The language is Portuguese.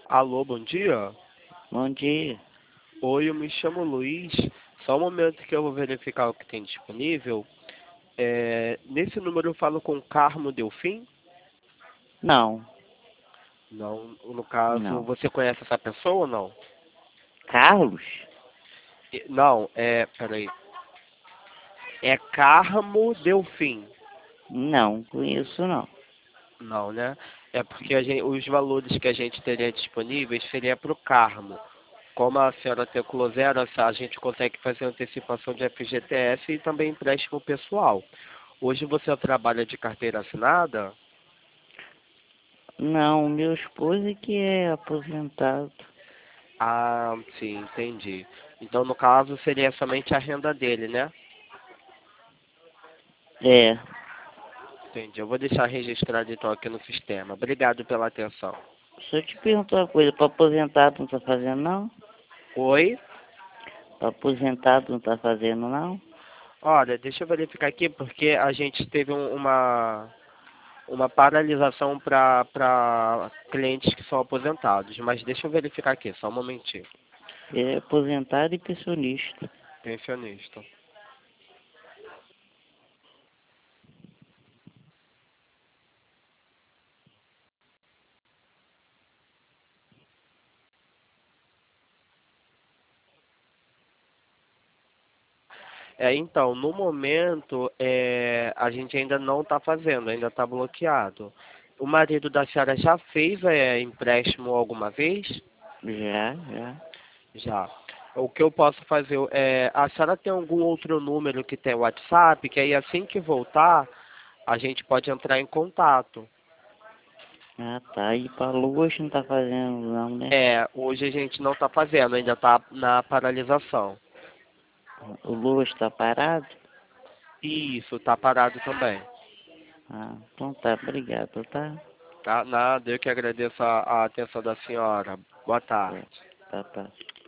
Alô, bom dia. Bom dia. Oi, eu me chamo Luiz. Só um momento que eu vou verificar o que tem disponível. Nesse número eu falo com Carmo Delfim? Não, Não, no caso, não. você conhece essa pessoa ou não? Carlos? Não, peraí. É Carmo Delfim. Não, conheço não. Não, né? É porque os valores que a gente teria disponíveis seria para o Carmo. Como a senhora tem zero, a gente consegue fazer antecipação de FGTS e também empréstimo pessoal. Hoje você trabalha de carteira assinada? Não, meu esposo é que é aposentado. Ah, sim, entendi. Então, no caso, seria somente a renda dele, né? É, Entendi. Eu vou deixar registrado então aqui no sistema. Obrigado pela atenção. se eu te perguntar uma coisa, para aposentado não tá fazendo não? Oi? Para aposentado não tá fazendo não? Olha, deixa eu verificar aqui porque a gente teve uma paralisação para clientes que são aposentados. Mas deixa eu verificar aqui, só um momentinho. É aposentado e pensionista. Pensionista. Então, no momento, a gente ainda não está fazendo, ainda está bloqueado. O marido da senhora já fez empréstimo alguma vez? Já. Já. O que eu posso fazer a senhora tem algum outro número que tem WhatsApp, que aí assim que voltar, a gente pode entrar em contato. Ah, tá. E para luz não tá fazendo não, né? Hoje a gente não está fazendo, ainda está na paralisação. O luz tá parado? Isso, está parado também. Ah, então tá, obrigado, tá? Tá? Nada, eu que agradeço a atenção da senhora. Boa É, tarde. tá.